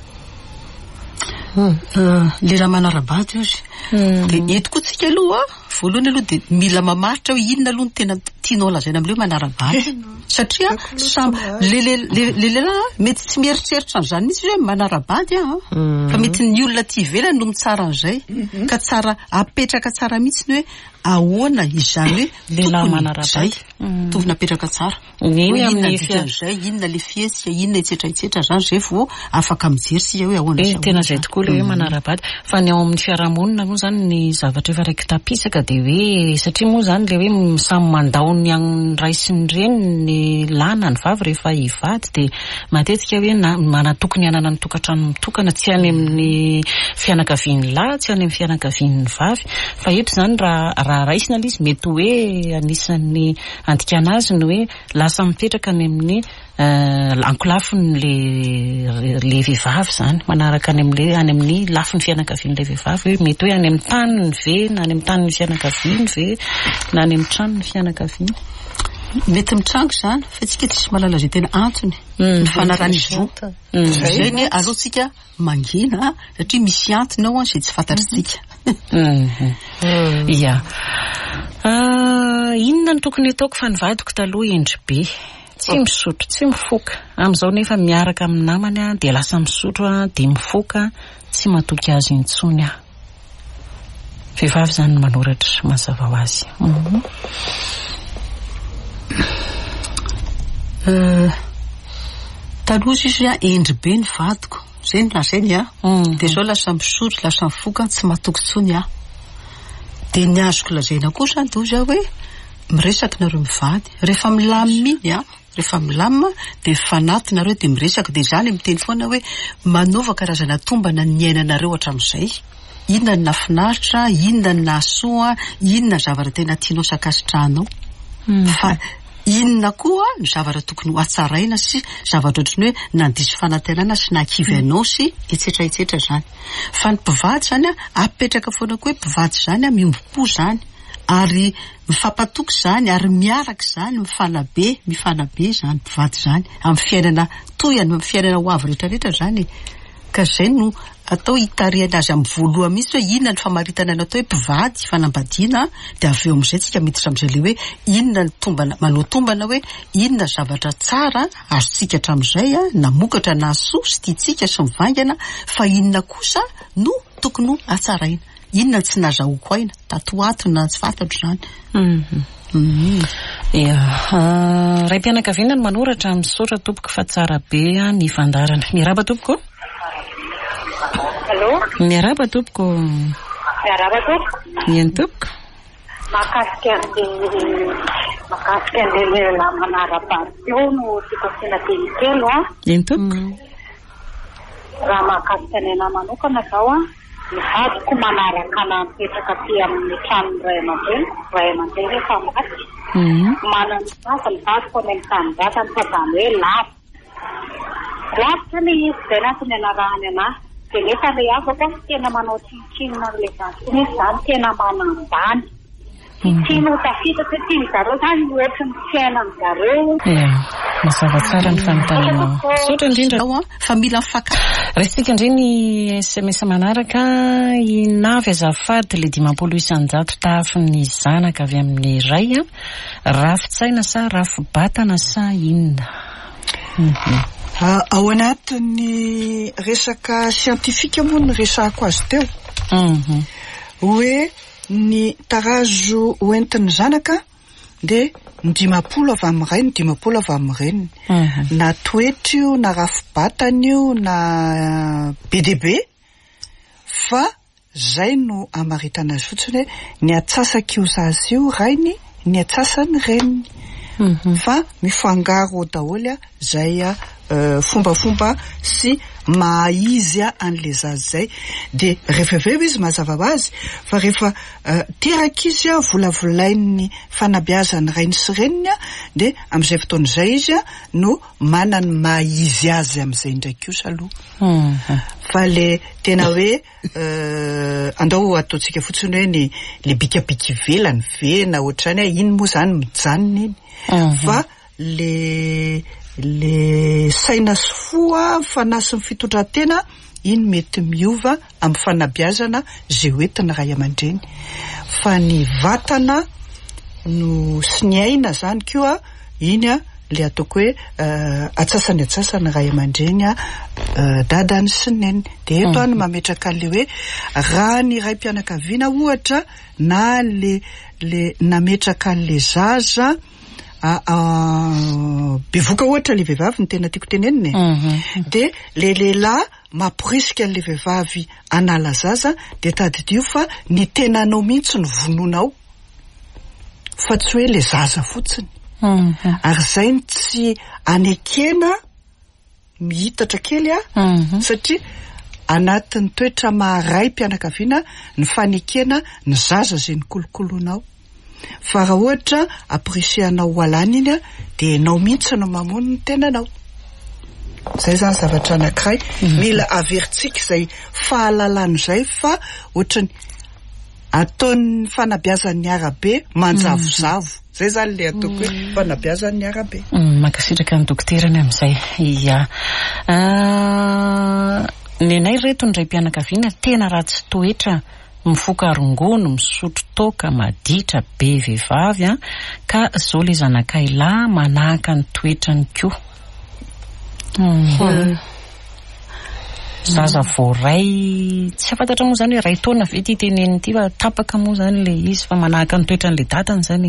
Lehilahy manarabady izy. De eto koa tsika aloha voalohany aloha de mila mamaritra hoe inona aloha ny tena tianao lazaina am'ireo manara-bady satria samby le le le lehilahy mety tsy mieritreritra an'izany mihitsy hoe manara-bady a fa mety ny olona ty ivelany no mitsara an'izay ka tsara apetraka tsara mihitsy ny hoe ahoana izany hoe lehilahy manara-bady tovy napetraka tsara iny amin'ny fian'izay inona le fiesika inona etsetra etsetra zany zay vao afaka mijery sika hoe ahoana izany tena zay tokoa le hoe manara-bady fa ny ao amin'ny fiarahamonina moa zany ny zavatra efa raiky tapisaka de hoe satria moa zany le hoe samy mandao ny any ray sy ny reny ny lana ny vavy rehefa hivady de matetika hoe manatokony anana ny tokantrano mitokana tsy any amin'ny fianakavian'ny lahy tsy any amin'ny fianakavian'ny vavy fa eto zany raha raha raisina izy mety hoe anisan'ny andikana azy ny hoe lasa mipetraka any amin'ny ankolafiny le le vehivavy zany manaraka any amin'le any amin'ny lafiny fianakavian'le vehivavy hoe mety hoe any amin'ny taniny ve na any amin'ny taniny fianakaviany ve na any amin'ny tranony fianakaviany mety mitrango zany fa tsika tsisy malala zay tena antony ny fanarany zo zay ny azotsika mangina satria misy antony ao zay tsy fantatritsika ia inona ny tokony ataoko fa nivadiko taloha endry be tsy misotro tsy mifoka am'izao nefa miaraka amin'ny namany a de lasa misotro a de mifoka tsy matoky azy intsony a vehivavy zany manoratra mazava ho azy taloha sisy a endry be ny vadiko zay na zay ny a de zao lasa misotro lasa mifoka tsy matoky tsony a de ny azoko lazaina kosa doza hoe miresaky nareo mivady rehefa milamina iny a rehefa milamina de fanaty nareo de miresaky de zany miteny foana hoe manova karazana tombana ny ainanareo hatramin'izay inona ny nafinaritra inona ny nahasoa inona zavatra tena tianao sakasitrahanao fa inona koa ny zavatra tokony ho atsaraina sy zavatra ohatrany hoe nandisy fanantenana sy nakivy anao sy etsetra etsetra zany fa ny mpivady zany a apetraka foana koa hoe mpivady zany a miombo-po zany ary mifampatoky zany ary miaraka zany mifanabe mifanabe zany mpivady zany amin'ny fiainana toy any amin'ny fiainana ho avy rehetrarehetra zany ka zay no atao hitariana azy amin'ny voaloha mihitsy hoe inona ny famaritana ny atao hoe mpivady fanambadiana de avy eo amin'izay tsika miditra amin'izay le hoe inona ny tombana manoa tombana hoe inona zavatra tsara azontsika hatramin'izay a namokatra na soa sy tiatsika sy mivangana fa inona kosa no tokony ho atsaraina inona tsy nazahoako aina tatoato na tsy fantatro zany ia ray mpianakaviana ny manoratra misaotra tompoko fa tsara be ny fandarana miaraba tompoko Hello? Miaraba tompoko. Miaraba tompoko. Ien tompoko. Makasika an'ilay makasika an'ilay lehilahy manara-bady eo no tiako asiana kelikely a. Ien tompoko. Raha makasika ny anahy manokana zao a ny vadiko manaraka anahy mipetraka aty amin'ny tranon'ny ray aman-dreny ray aman-dreny efa maty manana ny sasa ny vadiko any amin'ny tany vatany fa zany hoe lavo lavitra ny izy zay natony anarahany anahy de nefa le afaka tena manao tsinitsinina n'le vatsiny izy zany tena manambany tino tafita tsy tiany zareo zany ohatry ny fiainany zareo ia mazava tsara ny fanontanianao misaotra indrindra ao a fa mila mifaka resitsika indray ny S M S manaraka inavy azafady le dimampolo isan-jato tafin'ny zanaka avy amin'ny ray a rafitsaina sa rafi-batana sa inona ao anatin'ny resaka siantifika moa ny resako azy teo hoe ny tarazo hoentin'ny zanaka de ny dimapolo avy amin'ny ray ny dimapolo avy amin'ny reniny na toetra io na rafi-batana io na be de be fa zay no amaritana azy fotsiny hoe ny atsasak'io zazy io rainy ny atsasany reniny fa mifangaro daholy a zay a fombafomba sy mahaizy a an'le zazy zay de rehefa aveo izy mazava azy fa rehefa teraka izy a volavolain'ny fanabeazany rainy sy reniny a de am'izay fotoan'izay izy a no manany mahaizy azy am'izay ndraiky io saloha fa le tena hoe andao ataotsika fotsiny hoe ny le bikabika ivelany vena ohatrany hoe iny moa zany mijanona iny fa le le saina sy foa fanasy ny fitondratena iny mety miova amin'ny fanabeazana zay hoentina ray aman-dreny fa ny vatana no sy ny aina zany koa iny a le ataoko hoe atsasany atsasany ray aman-dreny a dadany sy neny de eto any mametraka le hoe raha ny ray mpianakaviana ohatra na le le nametraka le zaza bevoka ohatra le vehivavy ny tena tiako tenenina e de le lehilahy mampirisika le vehivavy anala zaza de tadidio fa ny tenanao mihitsy ny vononao fa tsy hoe le zaza fotsiny ary zay ny tsy anekena mihitatra kely a satria anatin'ny toetra maharay mpianakaviana ny fanekena ny zaza zay ny kolokoloanao fa raha ohatra apprecianao alany iny a de enao mihitsy no mamono ny tenanao zay zany zavatra anankiray mila averitsika zay fahalalano zay fa ohatrany ataon'ny fanabeazan'ny arabe manjavozavo zay zany le ataoko hoe fanabeazan'ny arabe makasitraka ny dokterany amin'izay ia ny anay reto ny ray mpianakaviana tena ratsy toetra mifoka arongono misotro toka maditra be vehivavy a ka zao le zanakay lahy manahaka ny toetrany koa zaza voray tsy afantatra moa zany hoe ray taona ve ty teneny ty fa tapaka moa zany le izy fa manahaka ny toetran'le dadany zany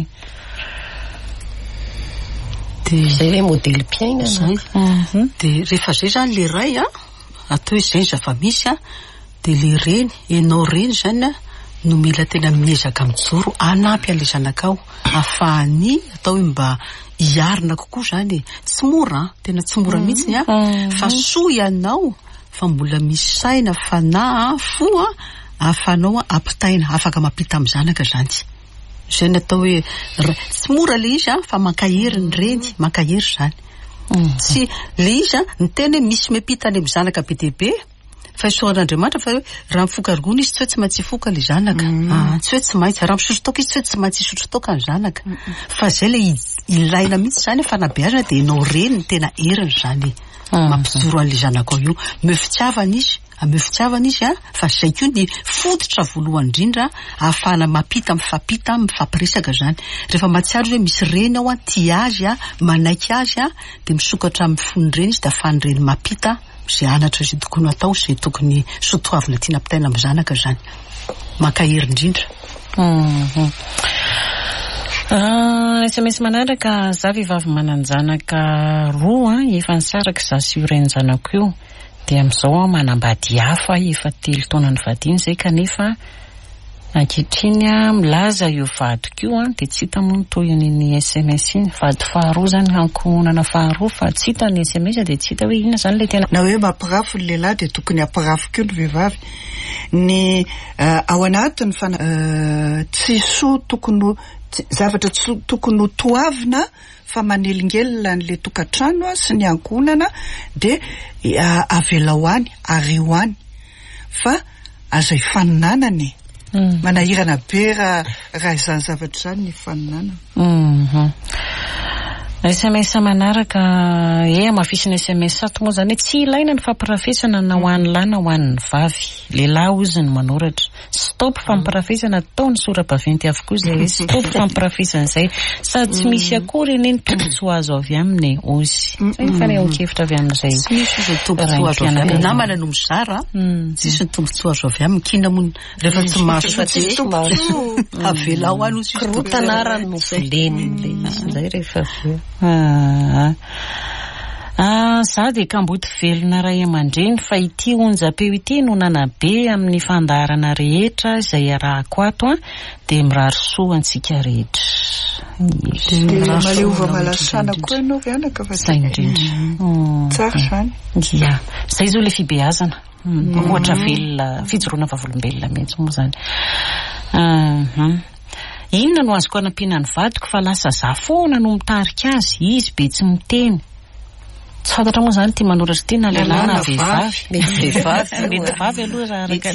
de zay hoe modely mpiaina zay de rehefa zay zany le ray a atao hoe zay zava misy a de le reny enao reny zany a no mila tena miezaka mijoro anampy an'le zanakao afahany atao hoe mba hiarina kokoa zany tsy mora tena tsy mora mihitsy a fa soa ianao fa mbola misy saina fanahy fo a afanao a ampitaina afaka mampita amin'ny zanaka zany zay natao hoe tsy mora le izy a fa mankahery ny reny mankahery zany tsy le izy a ny tena misy mepita any amin'ny zanaka be de be fa isoran'Andriamanitra fa hoe raha mifoka argony izy tsy hoe tsy maintsy foka le zanaka tsy hoe tsy maintsy raha misotro toka izy tsy hoe tsy maintsy isotro toka ny zanaka fa zay le ilaina mihitsy zany fanabeazana de enao reny ny tena eriny zany mampijoro an'le zanaka io mefitiavana izy amefitiavana izy a fa zay koa ny fototra voalohany indrindra ahafahana mampita mifampita mifampiresaka zany rehefa matsiaro hoe misy reny ao a tia azy a manaiky azy a de misokatra amin'ny fon'ny reny izy de ahafahany reny mampita zay anatra zay tokony atao zay tokony sotoavina tiana ampitaina amin'ny zanaka zany mankahery indrindra S M S manaraka za vehivavy mananjanaka roa efa nisaraka za sy io reny zanako io de am'izao manambady hafa efa telo taona ny vadiny zay kanefa ankehitriny milaza io vadiko io de tsy hita moa toy ny S M S iny vady faharoa zany ankohonana faharoa fa tsy hita ny S M S de tsy hita hoe inona zany le tena na hoe mampirafo ny lehilahy de tokony ampirafo koa ny vehivavy ny ao anatiny fa tsy soa tokony zavatra tsy tokony ho toavina fa manelingelina n'le tokantrano sy ny ankohonana de avela hoany ary hoany fa azo ifaninanany manahirana be raha izany zavatra zany ny faninanana S M S manaraka e mafisina S M S sato moa zany tsy ilaina ny fampirafesana na ho an'ny lahy na ho an'ny vavy lehilahy ozy ny manoratra stop fampirafesana ataony sora-baventy avokoa zay hoe stop fampirafesana zay sady tsy misy akory eny ny tombotsoa azo avy aminy ozy zay fanay ankevitra avy amin'izay tsy misy ny tombotsoa azo avy aminy namana no mizara tsisy ny tombotsoa azo avy aminy kina moa rehefa tsy maso avela ho any ozy rotanarany no voleny le izy zay rehefa Ah, ah, za de kamboty velona ray aman-dreny fa ity onjam-peo ity no nanabe amin'ny fandaharana rehetra izay arahako ato a de mirary soa antsika rehetra de maleova malasana koa ianao ry anaka fa zay indrindra tsara zany ia zay zao le fibeazana ohatra velona fijoroana vavolombelona mihitsy moa zany aha inona no azoko anampiana ny vadiko fa lasa za foana no mitarika azy izy be tsy miteny tsy fantatra moa zany ty manoratra ty na lehilahy na vehivavy mety vehivavy mety vavy aloha raha araka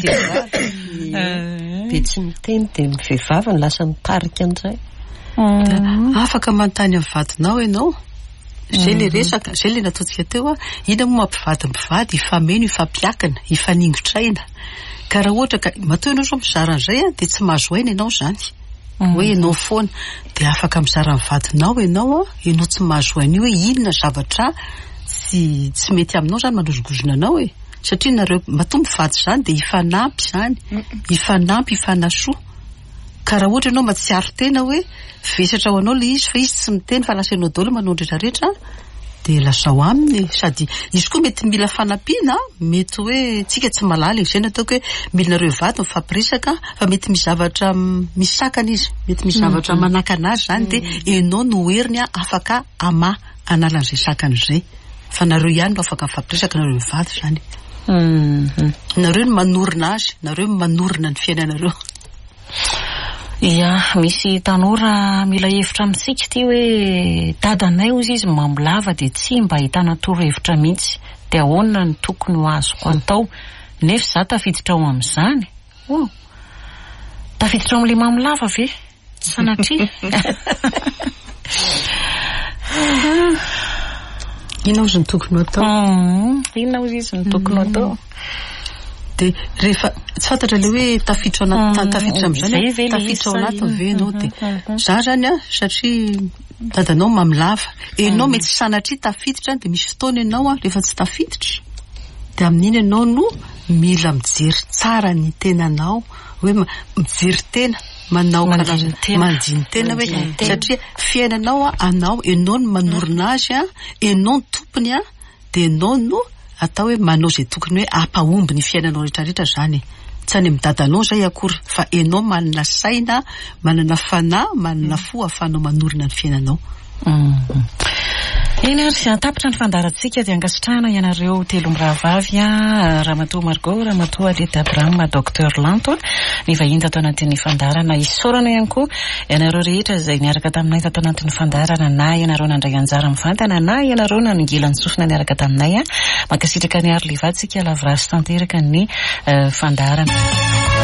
be tsy miteny de ny vehivavy no lasa mitarika an'izay afaka manontany amin'ny vadinao ianao zay le resaka zay le nataontsika teo a ina moa mampivady mpivady ifameno ifampiakana ifaningotraina ka raha ohatra ka matoa ianao zao mizara an'izay a de tsy mahazo aina ianao zany hoe ianao foana de afaka mizara mivadinao ianao a ianao tsy mahazo aina io hoe inona zavatra tsy tsy mety aminao zany mandrozogozona anao e satria nareo matoa mivady zany de ifanampy zany ifanampy ifanasoa ka raha ohatra ianao matsiaro tena hoe vesatra ho anao le izy fa izy tsy miteny fa lasa ianao daholo manao rehetrarehetra de lasa ho aminy sady izy koa mety mila fanampiana mety hoe tsika tsy malala izay nataoko hoe milinareo vady mifampiresaka fa mety misy zavatra misakana izy mety misy zavatra manaka anazy zany de ianao no heriny a afaka ama analan'izay sakana izay fa nareo ihany no afaka mifampiresaka nareo vady zany nareo no manorina azy nareo no manorina ny fiainanareo. Ia, misy tanora mila hevitra amintsika ty hoe dadanay ozy izy mamolava de tsy mba ahitana torohevitra mihitsy de ahoana ny tokony ho azoko atao nefa za tafiditra ao amin'izany. Oh, tafiditra ao amin'le mamolava ve sanatria inona ozy ny tokony atao inona ozy izy ny tokony atao de rehefa tsy fantatra le hoe tafiditra anaty tafiditra amin'izany tafiditra ao anaty ve ianao de za zany a satria dadanao mamolava ianao mety sanatria tafiditra de misy fotoana ianao a rehefa tsy tafiditra de amin'iny ianao no mila mijery tsara ny tenanao hoe mijery tena manao manjiny tena hoe satria fiainanao a anao ianao no manorina azy a ianao ny tompony a de ianao no atao hoe manao zay tokony hoe ampahomby ny fiainanao rehetrarehetra zany tsy any amin'ny dadanao zay akory fa ianao manana saina manana fanahy manana fo ahafahanao manorina ny fiainanao. Eny ary sy atapitra ny fandarantsika dia angasitrahana ianareo telo mirahavavy a Ramatoa Margot, Ramatoa Aleta Abraham, Docteur Lanto ny vahiny tato anatin'ny fandarana isorana ihany koa ianareo rehetra izay niaraka taminay tato anatin'ny fandarana na ianareo nandray anjara mivantana na ianareo naningilany sofina niaraka taminay a makasitraka ny ary levatsika lavrasy tanteraka ny fandarana.